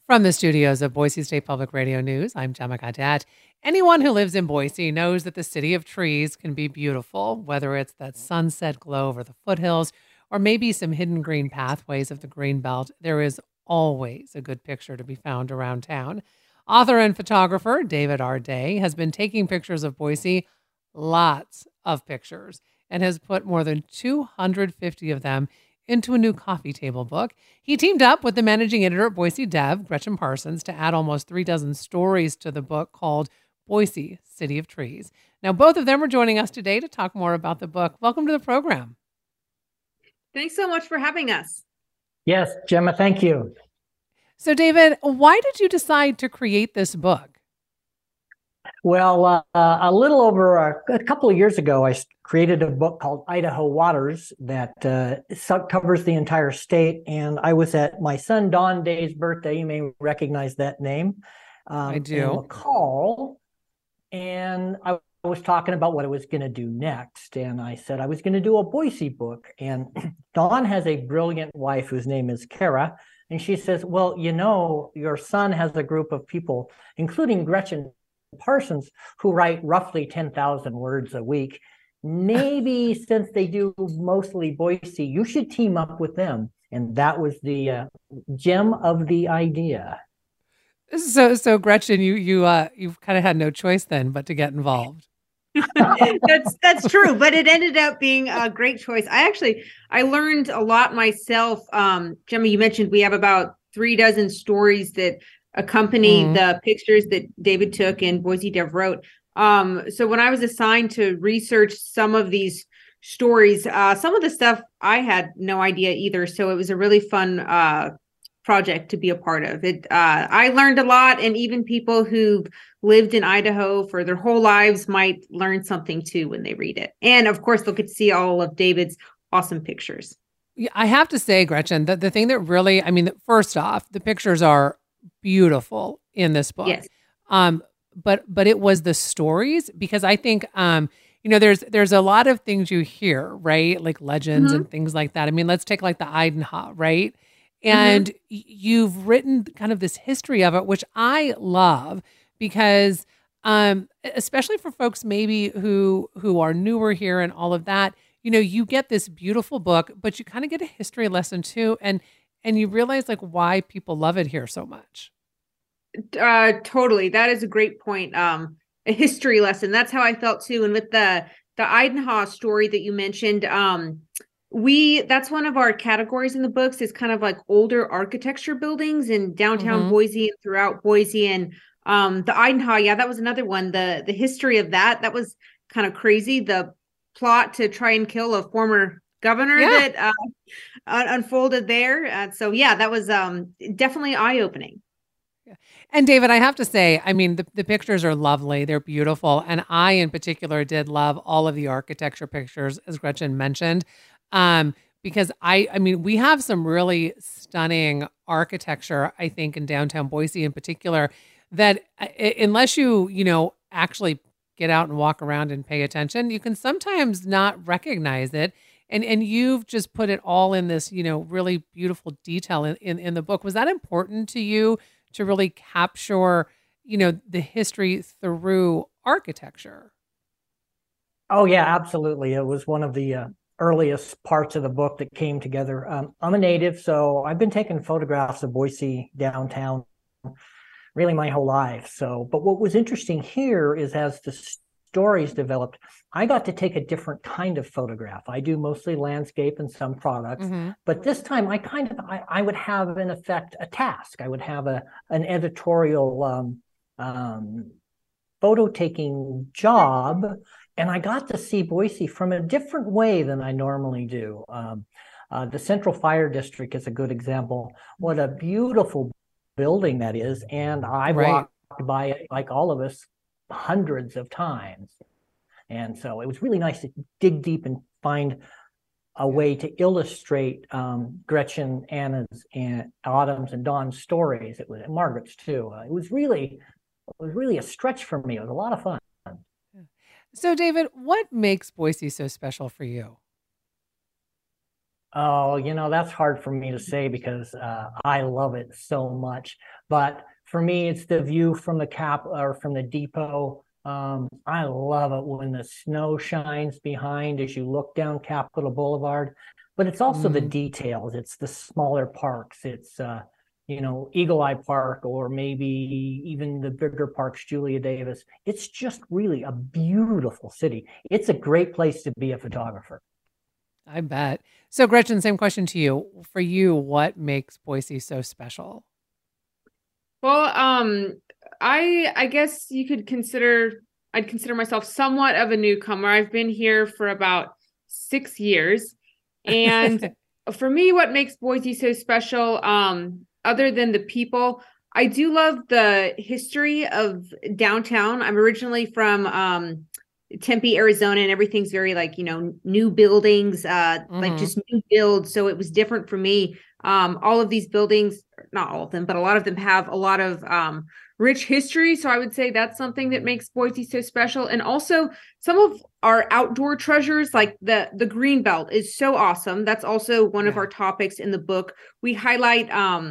From the studios of Boise State Public Radio News, I'm Gemma Gadet. Anyone who lives in Boise knows that the city of trees can be beautiful, whether it's that sunset glow over the foothills or maybe some hidden green pathways of the green belt. There is always a good picture to be found around town. Author and photographer David R. Day has been taking pictures of Boise, lots of pictures, and has put more than 250 of them into a new coffee table book. He teamed up with the managing editor at Boise Dev, Gretchen Parsons, to add almost 36 stories to the book called Boise, City of Trees. Now, both of them are joining us today to talk more about the book. Welcome to the program. Thanks so much for having us. Yes, Gemma, thank you. So, David, why did you decide to create this book? Well, a little over a couple of years ago, I created a book called Idaho Waters that covers the entire state. And I was at my son Don Day's birthday. You may recognize that name. I do. In McCall. And I was talking about what I was going to do next. And I said I was going to do a Boise book. And Don has a brilliant wife whose name is Kara. And she says, well, you know, your son has a group of people, including Gretchen Parsons, who write roughly 10,000 words a week. Maybe since they do mostly Boise, you should team up with them. And that was the gem of the idea. So Gretchen, you've kind of had no choice then but to get involved. That's true, but it ended up being a great choice. I learned a lot myself. Gemma, you mentioned we have about 36 stories that accompany the pictures that David took and Boise Dev wrote. So when I was assigned to research some of these stories, some of the stuff I had no idea either. So it was a really fun project to be a part of. I learned a lot, and even people who've lived in Idaho for their whole lives might learn something too when they read it. And of course, they'll get to see all of David's awesome pictures. Yeah, I have to say, Gretchen, that the thing that really, first off, the pictures are beautiful in this book. Yes. But it was the stories, because I think there's a lot of things you hear, right? Like legends and things like that. I mean, let's take like the Idaho, right? And you've written kind of this history of it, which I love, because especially for folks maybe who are newer here and all of that, you get this beautiful book, but you kind of get a history lesson too, and you realize like why people love it here so much. Totally. That is a great point. A history lesson. That's how I felt too. And with the Idaho story that you mentioned, that's one of our categories in the books. Is kind of like older architecture buildings in downtown Boise and throughout Boise. And the Idaho, yeah, that was another one. The history of that was kind of crazy. The plot to try and kill a former governor that unfolded there. So yeah, that was definitely eye-opening. And David, I have to say, I mean, the pictures are lovely. They're beautiful. And I, in particular, did love all of the architecture pictures, as Gretchen mentioned, because we have some really stunning architecture, I think, in downtown Boise in particular, that unless you actually get out and walk around and pay attention, you can sometimes not recognize it. And you've just put it all in this, really beautiful detail in the book. Was that important to you to really capture, the history through architecture? Oh, yeah, absolutely. It was one of the earliest parts of the book that came together. I'm a native, so I've been taking photographs of Boise downtown really my whole life. But what was interesting here is as the stories developed, I got to take a different kind of photograph. I do mostly landscape and some products, but this time I would have in effect a task. I would have an editorial photo taking job, and I got to see Boise from a different way than I normally do. The Central Fire District is a good example. What a beautiful building that is, and I walked by it, like all of us, hundreds of times. And so it was really nice to dig deep and find a way to illustrate Gretchen, Anna's, and Autumn's, and Dawn's stories. It was Margaret's too. It was really a stretch for me. It was a lot of fun. So, David, what makes Boise so special for you? Oh, that's hard for me to say because I love it so much. But for me, it's the view from the from the depot. I love it when the snow shines behind as you look down Capitol Boulevard. But it's also the details. It's the smaller parks. It's Eagle Eye Park, or maybe even the bigger parks, Julia Davis. It's just really a beautiful city. It's a great place to be a photographer. I bet. So Gretchen, same question to you. For you, what makes Boise so special? Well, I guess I'd consider myself somewhat of a newcomer. I've been here for about 6 years. And for me, what makes Boise so special, other than the people, I do love the history of downtown. I'm originally from Tempe, Arizona, and everything's very new buildings, like just new builds. So it was different for me. All of these buildings, not all of them, but a lot of them have a lot of rich history. So I would say that's something that makes Boise so special. And also some of our outdoor treasures, like the Greenbelt is so awesome. That's also one of our topics in the book. We highlight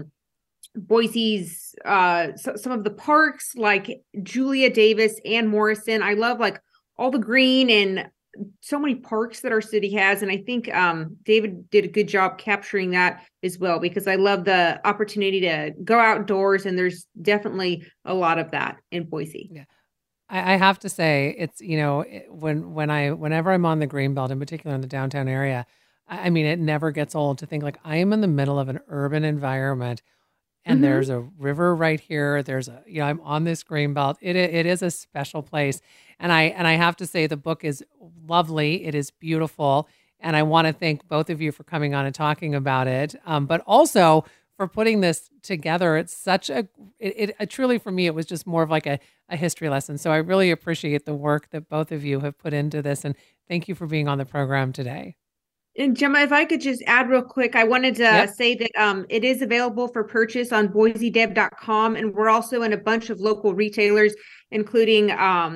Boise's some of the parks like Julia Davis and Morrison. I love all the green and so many parks that our city has. And I think David did a good job capturing that as well, because I love the opportunity to go outdoors, and there's definitely a lot of that in Boise. Yeah. I have to say, it's, whenever I'm on the Greenbelt, in particular in the downtown area, I mean, it never gets old to think I am in the middle of an urban environment, and there's a river right here. There's I'm on this Greenbelt. It is a special place. And I have to say, the book is lovely. It is beautiful. And I want to thank both of you for coming on and talking about it. But also for putting this together. It's such it truly, for me, it was just more of a history lesson. So I really appreciate the work that both of you have put into this. And thank you for being on the program today. And Gemma, if I could just add real quick, I wanted to say that it is available for purchase on boisedev.com. And we're also in a bunch of local retailers, including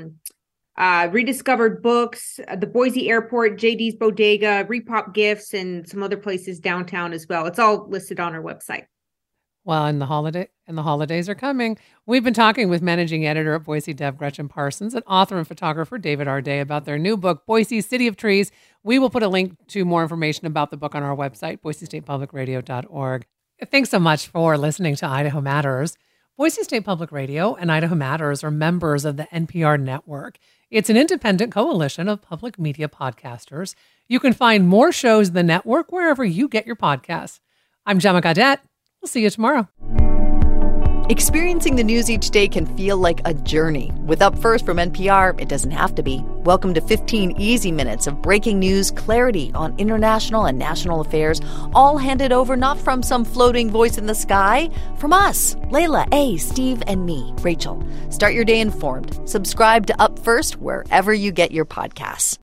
Rediscovered Books, the Boise Airport, JD's Bodega, Repop Gifts, and some other places downtown as well. It's all listed on our website. Well, and the holidays are coming. We've been talking with managing editor at Boise Dev, Gretchen Parsons, and author and photographer David Arday about their new book, Boise City of Trees. We will put a link to more information about the book on our website, boisestatepublicradio.org. Thanks so much for listening to Idaho Matters. Boise State Public Radio and Idaho Matters are members of the NPR network. It's an independent coalition of public media podcasters. You can find more shows in the network wherever you get your podcasts. I'm Gemma Gaudette. We'll see you tomorrow. Experiencing the news each day can feel like a journey. With Up First from NPR, it doesn't have to be. Welcome to 15 easy minutes of breaking news, clarity on international and national affairs, all handed over not from some floating voice in the sky, from us, Layla, A, Steve, and me, Rachel. Start your day informed. Subscribe to Up First wherever you get your podcasts.